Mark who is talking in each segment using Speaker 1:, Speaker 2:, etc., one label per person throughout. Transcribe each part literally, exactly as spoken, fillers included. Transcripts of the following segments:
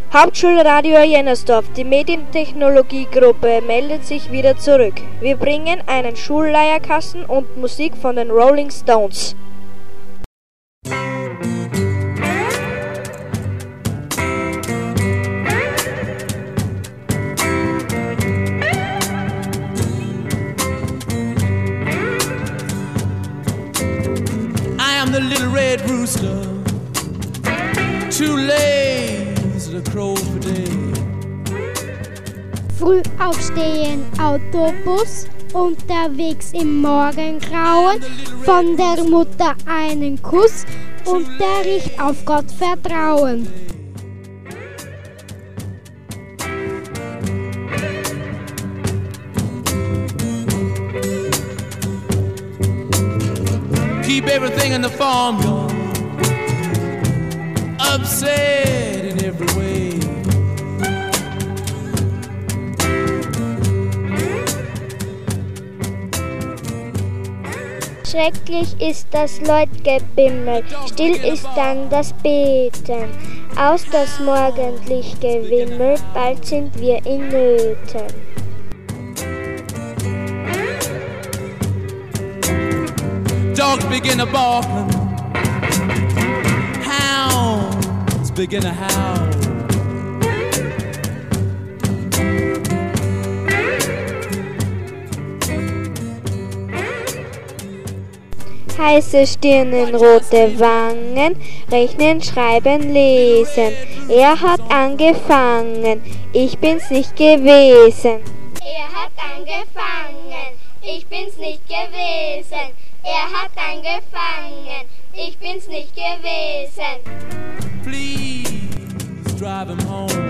Speaker 1: Hauptschulradio Jennersdorf, die Medientechnologiegruppe meldet sich wieder zurück. Wir bringen einen Schulleierkasten und Musik von den Rolling Stones.
Speaker 2: I am the little red rooster, too lazy to crow for day.
Speaker 3: Früh aufstehen, Autobus, unterwegs im Morgengrauen, von der Mutter einen Kuss, Unterricht auf Gott vertrauen.
Speaker 2: Keep everything in the farmyard upset in every way.
Speaker 4: Schrecklich ist das Leutgebimmel, still ist dann das Beten. Aus das morgendliche Wimmel, bald sind wir in Nöten.
Speaker 2: Dogs begin to bark, hounds begin to howl.
Speaker 4: Heiße Stirnen, rote Wangen, rechnen, schreiben, lesen. Er hat angefangen, ich bin's nicht gewesen.
Speaker 5: Er hat angefangen, ich bin's nicht gewesen. Er hat angefangen, ich bin's nicht gewesen.
Speaker 2: Please drive him home.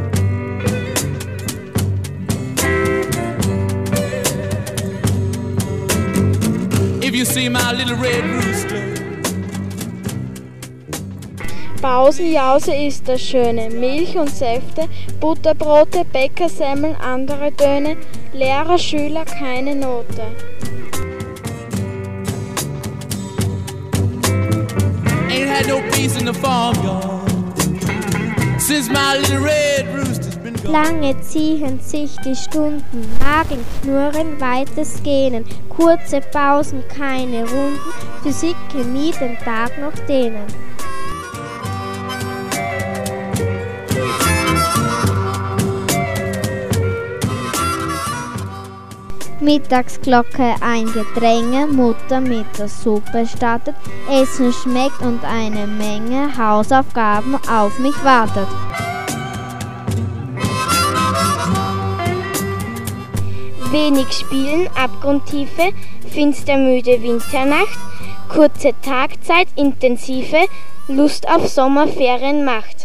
Speaker 2: If you see my little red rooster.
Speaker 1: Pausenjause ist das Schöne, Milch und Säfte, Butterbrote, Bäckersemmeln, andere Töne, Lehrer, Schüler, keine Note.
Speaker 2: Ain't had no peace in the farmyard since my little red rooster's been gone.
Speaker 3: Lange ziehen sich die Stunden, Magen knurren, weites Gähnen, kurze Pausen, keine Runden, Physik, Chemie, den Tag noch dehnen. Mittagsglocke, ein Gedränge, Mutter mit der Suppe startet, Essen schmeckt und eine Menge Hausaufgaben auf mich wartet.
Speaker 4: Wenig Spielen, Abgrundtiefe, finstermüde Winternacht, kurze Tagzeit, intensive, Lust auf Sommerferien macht.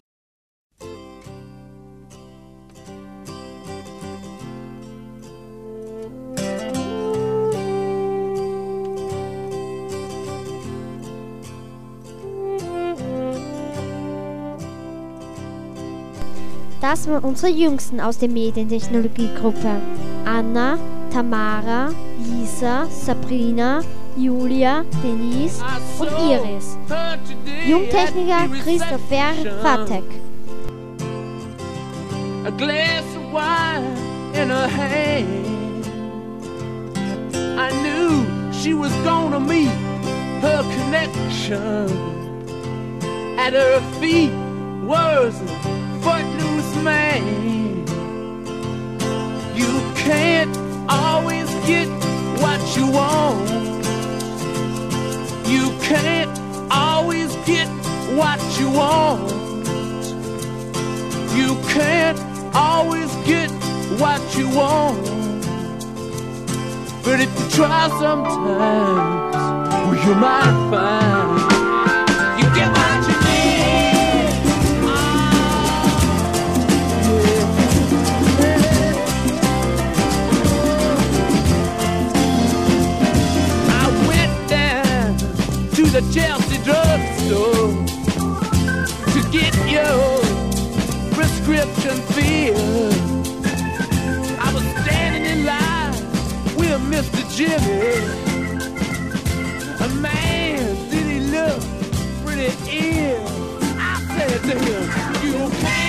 Speaker 3: Das waren unsere Jüngsten aus der Medientechnologiegruppe. Anna, Tamara, Lisa, Sabrina, Julia, Denise und Iris. Jungtechniker Christopher Fatek.
Speaker 2: A glass of wine in her hand. I knew she was gonna meet her connection. At her feet was a footloose man. You can't always get what you want. You can't always get what you want. You can't always get what you want. But if you try sometimes, well, you might find you get what you need. I went down to the Chelsea drugstore to get your prescription filled. I was standing in line with Mister Jimmy. A man, did he look pretty ill? I said to him, you can't